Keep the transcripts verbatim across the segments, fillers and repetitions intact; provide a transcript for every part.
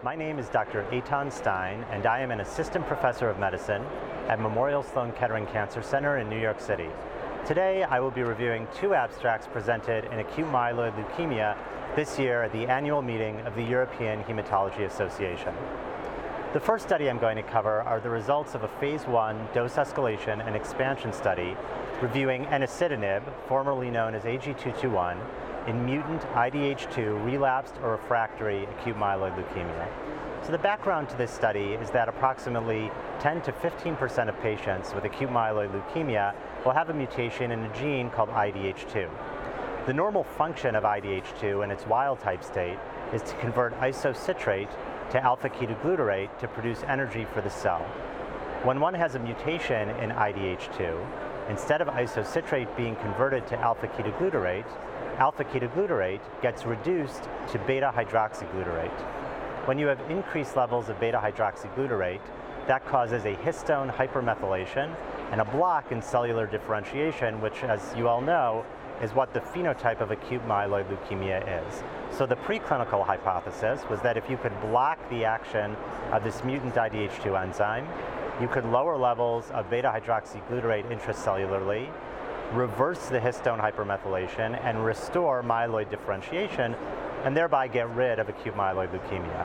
My name is Doctor Eitan Stein, and I am an assistant professor of medicine at Memorial Sloan Kettering Cancer Center in New York City. Today, I will be reviewing two abstracts presented in acute myeloid leukemia this year at the annual meeting of the European Hematology Association. The first study I'm going to cover are the results of a phase one dose escalation and expansion study reviewing enasidenib, formerly known as A G two twenty-one, in mutant I D H two relapsed or refractory acute myeloid leukemia. So the background to this study is that approximately ten to fifteen percent of patients with acute myeloid leukemia will have a mutation in a gene called I D H two. The normal function of I D H two in its wild type state is to convert isocitrate to alpha-ketoglutarate to produce energy for the cell. When one has a mutation in I D H two, instead of isocitrate being converted to alpha-ketoglutarate, alpha-ketoglutarate gets reduced to beta-hydroxyglutarate. When you have increased levels of beta-hydroxyglutarate, that causes a histone hypermethylation and a block in cellular differentiation, which, as you all know, is what the phenotype of acute myeloid leukemia is. So the preclinical hypothesis was that if you could block the action of this mutant I D H two enzyme, you could lower levels of beta-hydroxyglutarate intracellularly, reverse the histone hypermethylation, and restore myeloid differentiation, and thereby get rid of acute myeloid leukemia.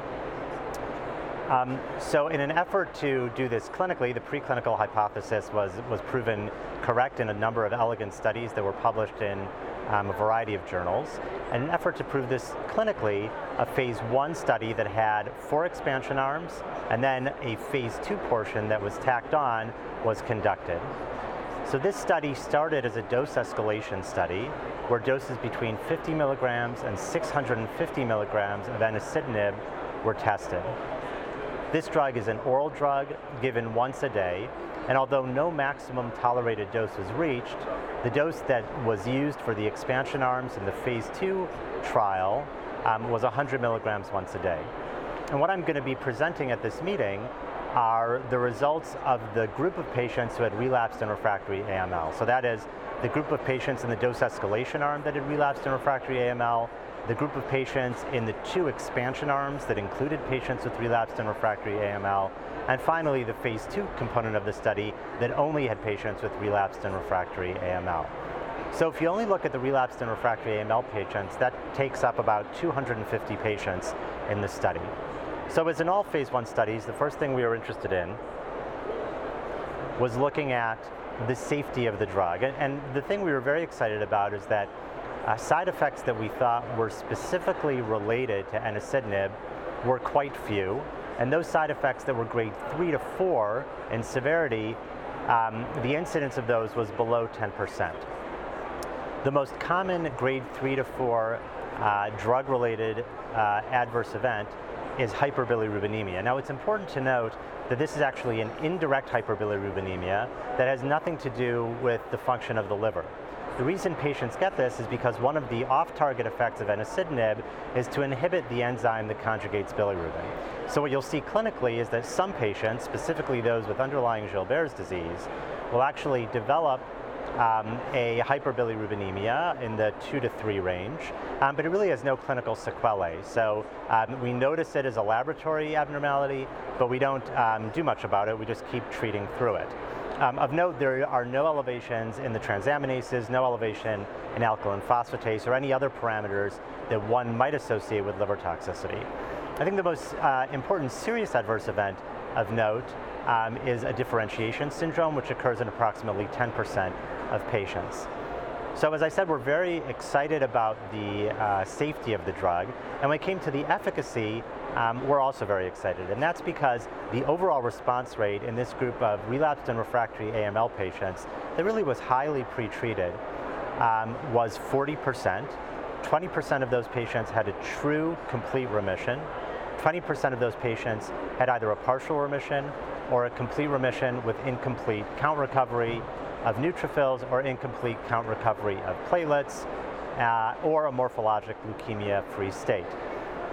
Um, so in an effort to do this clinically, the preclinical hypothesis was, was proven correct in a number of elegant studies that were published in um, a variety of journals. In an effort to prove this clinically, a phase one study that had four expansion arms and then a phase two portion that was tacked on was conducted. So this study started as a dose escalation study where doses between fifty milligrams and six hundred fifty milligrams of enasidenib were tested. This drug is an oral drug given once a day, and although no maximum tolerated dose was reached, the dose that was used for the expansion arms in the phase two trial um, was one hundred milligrams once a day. And what I'm going to be presenting at this meeting are the results of the group of patients who had relapsed and refractory A M L. So that is the group of patients in the dose escalation arm that had relapsed and refractory A M L, the group of patients in the two expansion arms that included patients with relapsed and refractory A M L, and finally the phase two component of the study that only had patients with relapsed and refractory A M L. So if you only look at the relapsed and refractory A M L patients, that takes up about two hundred fifty patients in the study. So as in all phase one studies, the first thing we were interested in was looking at the safety of the drug. And, and the thing we were very excited about is that uh, side effects that we thought were specifically related to enasidenib were quite few. And those side effects that were grade three to four in severity, um, the incidence of those was below ten percent. The most common grade three to four uh, drug-related uh, adverse event is hyperbilirubinemia. Now it's important to note that this is actually an indirect hyperbilirubinemia that has nothing to do with the function of the liver. The reason patients get this is because one of the off-target effects of enasidenib is to inhibit the enzyme that conjugates bilirubin. So what you'll see clinically is that some patients, specifically those with underlying Gilbert's disease, will actually develop Um, a hyperbilirubinemia in the two to three range, um, but it really has no clinical sequelae. So um, we notice it as a laboratory abnormality, but we don't um, do much about it. We just keep treating through it. Um, of note, there are no elevations in the transaminases, no elevation in alkaline phosphatase or any other parameters that one might associate with liver toxicity. I think the most uh, important serious adverse event of note um, is a differentiation syndrome, which occurs in approximately ten percent of patients. So as I said, we're very excited about the uh, safety of the drug, and when it came to the efficacy, um, we're also very excited, and that's because the overall response rate in this group of relapsed and refractory A M L patients that really was highly pretreated um, was forty percent. twenty percent of those patients had a true complete remission. twenty percent of those patients had either a partial remission or a complete remission with incomplete count recovery of neutrophils or incomplete count recovery of platelets, uh, or a morphologic leukemia-free state.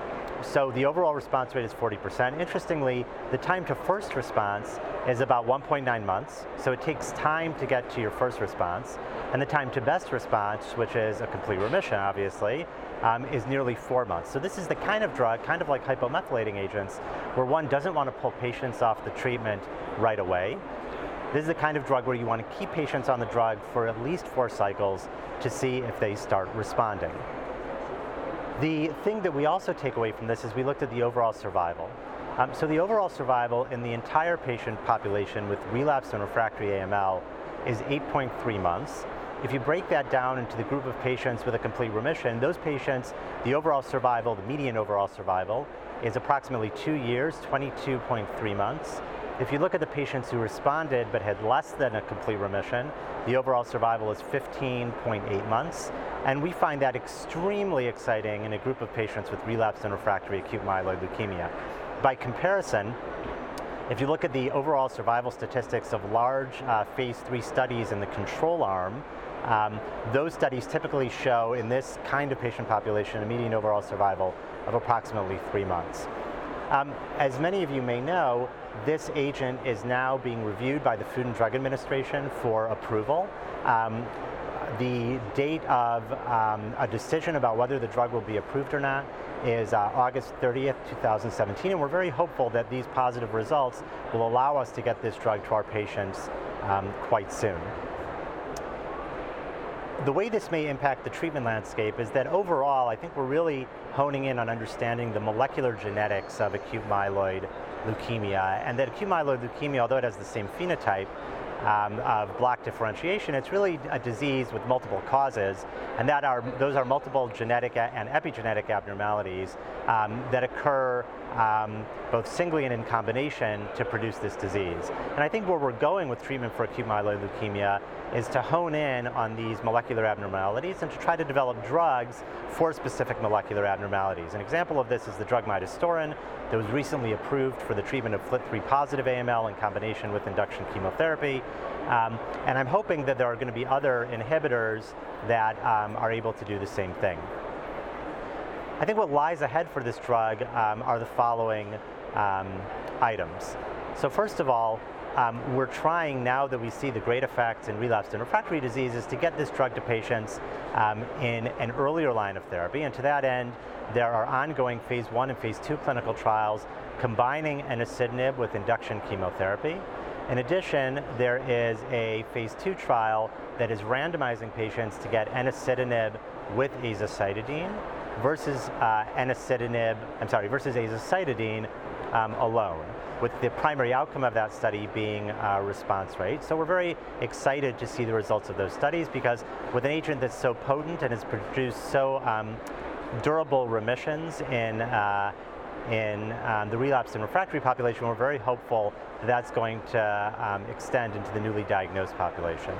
so the overall response rate is forty percent. Interestingly, the time to first response is about one point nine months, so it takes time to get to your first response. And the time to best response, which is a complete remission, obviously, um, is nearly four months. So this is the kind of drug, kind of like hypomethylating agents, where one doesn't want to pull patients off the treatment right away. This is the kind of drug where you want to keep patients on the drug for at least four cycles to see if they start responding. The thing that we also take away from this is we looked at the overall survival. Um, so the overall survival in the entire patient population with relapsed and refractory A M L is eight point three months. If you break that down into the group of patients with a complete remission, those patients, the overall survival, the median overall survival, is approximately two years, twenty-two point three months. If you look at the patients who responded but had less than a complete remission, the overall survival is fifteen point eight months. And we find that extremely exciting in a group of patients with relapsed and refractory acute myeloid leukemia. By comparison, if you look at the overall survival statistics of large uh, phase three studies in the control arm, um, those studies typically show in this kind of patient population a median overall survival of approximately three months. Um, as many of you may know, this agent is now being reviewed by the Food and Drug Administration for approval. Um, the date of um, a decision about whether the drug will be approved or not is uh, August thirtieth, two thousand seventeen, and we're very hopeful that these positive results will allow us to get this drug to our patients um, quite soon. The way this may impact the treatment landscape is that overall, I think we're really honing in on understanding the molecular genetics of acute myeloid leukemia, and that acute myeloid leukemia, although it has the same phenotype um, of block differentiation, it's really a disease with multiple causes, and that are those are multiple genetic and epigenetic abnormalities um, that occur um, both singly and in combination to produce this disease. And I think where we're going with treatment for acute myeloid leukemia is to hone in on these molecular abnormalities and to try to develop drugs for specific molecular abnormalities. An example of this is the drug midostaurin that was recently approved for the treatment of F L T three positive A M L in combination with induction chemotherapy. Um, and I'm hoping that there are going to be other inhibitors that um, are able to do the same thing. I think what lies ahead for this drug um, are the following um, items. So first of all, Um, we're trying, now that we see the great effects in relapsed and refractory diseases, to get this drug to patients um, in an earlier line of therapy. And to that end, there are ongoing phase one and phase two clinical trials combining enasidenib with induction chemotherapy. In addition, there is a phase two trial that is randomizing patients to get enasidenib with azacitidine versus uh, enasidenib, I'm sorry, versus azacitidine um, alone, with the primary outcome of that study being uh, response rate. So we're very excited to see the results of those studies, because with an agent that's so potent and has produced so um, durable remissions in, uh, in um, the relapsed and refractory population, we're very hopeful that that's going to um, extend into the newly diagnosed population.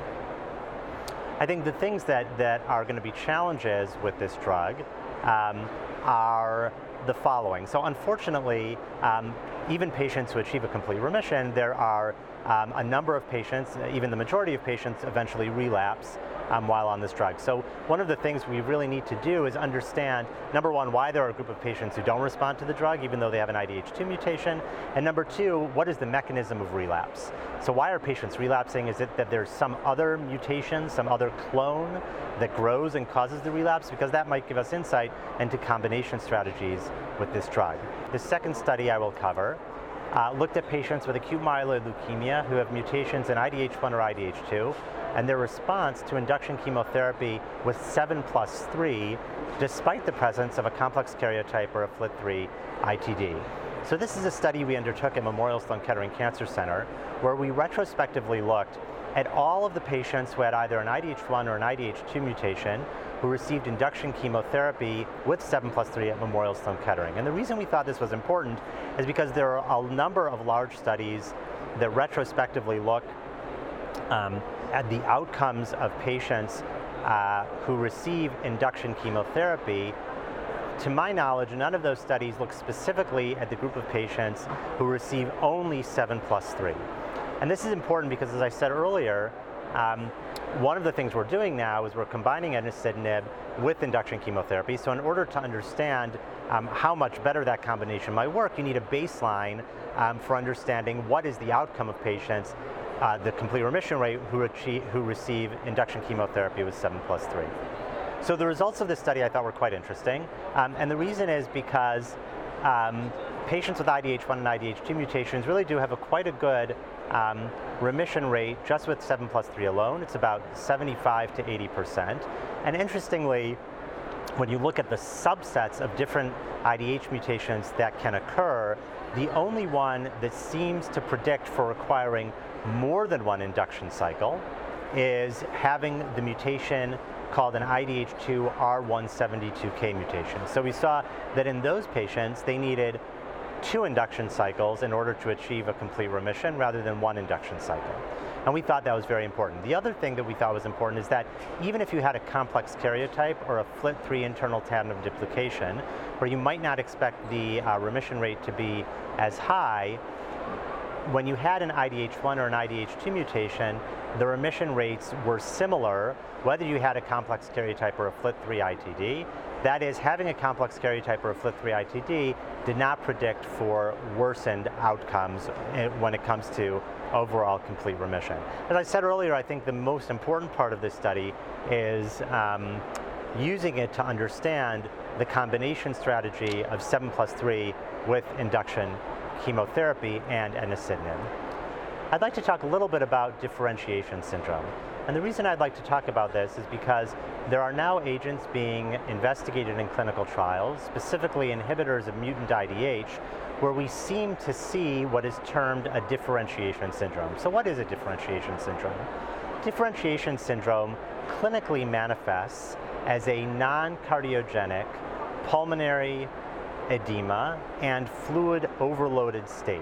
I think the things that, that are going to be challenges with this drug um, are the following. So unfortunately, um, even patients who achieve a complete remission, there are um, a number of patients, even the majority of patients, eventually relapse um, while on this drug. So one of the things we really need to do is understand, number one, why there are a group of patients who don't respond to the drug even though they have an I D H two mutation, and number two, what is the mechanism of relapse? So why are patients relapsing? Is it that there's some other mutation, some other clone that grows and causes the relapse? Because that might give us insight into combination strategies with this drug. The second study I will cover Uh, looked at patients with acute myeloid leukemia who have mutations in I D H one or I D H two, and their response to induction chemotherapy was seven plus three, despite the presence of a complex karyotype or a F L T three I T D. So this is a study we undertook at Memorial Sloan Kettering Cancer Center, where we retrospectively looked at all of the patients who had either an I D H one or an I D H two mutation who received induction chemotherapy with seven plus three at Memorial Sloan Kettering. And the reason we thought this was important is because there are a number of large studies that retrospectively look um, at the outcomes of patients uh, who receive induction chemotherapy. To my knowledge, none of those studies look specifically at the group of patients who receive only seven plus three. And this is important because, as I said earlier, um, one of the things we're doing now is we're combining enasidenib with induction chemotherapy. So in order to understand um, how much better that combination might work, you need a baseline um, for understanding what is the outcome of patients, uh, the complete remission rate who, achieve, who receive induction chemotherapy with seven plus three. So the results of this study I thought were quite interesting, um, and the reason is because um, patients with I D H one and I D H two mutations really do have a quite a good um, remission rate just with seven plus three alone. It's about seventy-five to eighty percent. And interestingly, when you look at the subsets of different I D H mutations that can occur, the only one that seems to predict for requiring more than one induction cycle is having the mutation called an I D H two R one seventy-two K mutation. So we saw that in those patients, they needed two induction cycles in order to achieve a complete remission rather than one induction cycle. And we thought that was very important. The other thing that we thought was important is that even if you had a complex karyotype or a F L I T three internal tandem duplication, where you might not expect the uh, remission rate to be as high, when you had an I D H one or an I D H two mutation, the remission rates were similar whether you had a complex karyotype or a F L I T three I T D. That is, having a complex karyotype or a F L I T three I T D did not predict for worsened outcomes when it comes to overall complete remission. As I said earlier, I think the most important part of this study is um, using it to understand the combination strategy of seven plus three with induction chemotherapy and enasidenib. I'd like to talk a little bit about differentiation syndrome. And the reason I'd like to talk about this is because there are now agents being investigated in clinical trials, specifically inhibitors of mutant I D H, where we seem to see what is termed a differentiation syndrome. So what is a differentiation syndrome? Differentiation syndrome clinically manifests as a non-cardiogenic pulmonary edema and fluid overloaded state.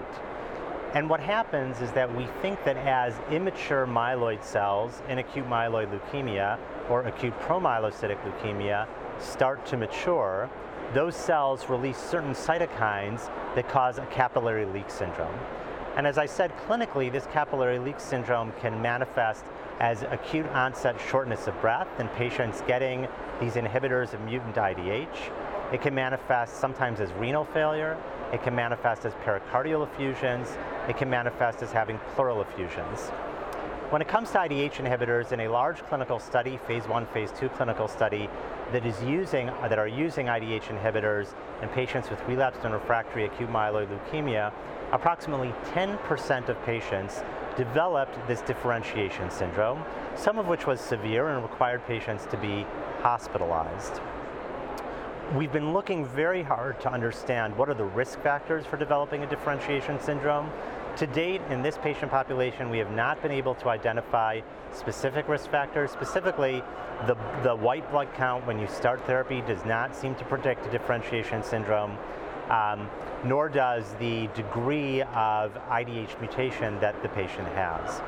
And what happens is that we think that as immature myeloid cells in acute myeloid leukemia or acute promyelocytic leukemia start to mature, those cells release certain cytokines that cause a capillary leak syndrome. And as I said, clinically, this capillary leak syndrome can manifest as acute onset shortness of breath in patients getting these inhibitors of mutant I D H. It can manifest sometimes as renal failure. It can manifest as pericardial effusions. It can manifest as having pleural effusions. When it comes to I D H inhibitors in a large clinical study, phase one, phase two clinical study that is using, that are using I D H inhibitors in patients with relapsed and refractory acute myeloid leukemia, approximately ten percent of patients developed this differentiation syndrome, some of which was severe and required patients to be hospitalized. We've been looking very hard to understand what are the risk factors for developing a differentiation syndrome. To date, in this patient population, we have not been able to identify specific risk factors. Specifically, the, the white blood count when you start therapy does not seem to predict a differentiation syndrome, um, nor does the degree of I D H mutation that the patient has.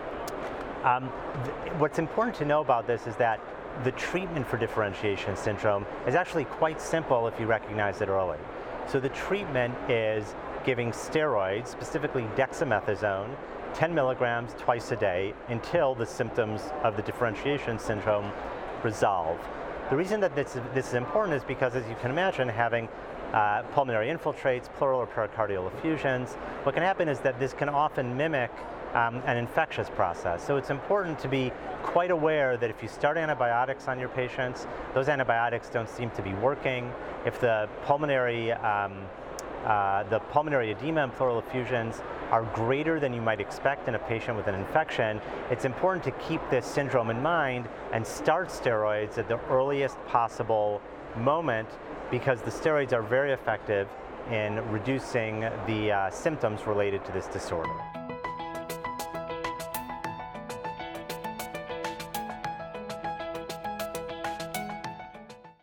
Um, th- what's important to know about this is that the treatment for differentiation syndrome is actually quite simple if you recognize it early. So the treatment is giving steroids, specifically dexamethasone, ten milligrams twice a day until the symptoms of the differentiation syndrome resolve. The reason that this, this is important is because, as you can imagine, having uh, pulmonary infiltrates, pleural or pericardial effusions, what can happen is that this can often mimic Um, an infectious process. So it's important to be quite aware that if you start antibiotics on your patients, those antibiotics don't seem to be working. If the pulmonary, um, uh, the pulmonary edema and pleural effusions are greater than you might expect in a patient with an infection, it's important to keep this syndrome in mind and start steroids at the earliest possible moment, because the steroids are very effective in reducing the uh, symptoms related to this disorder.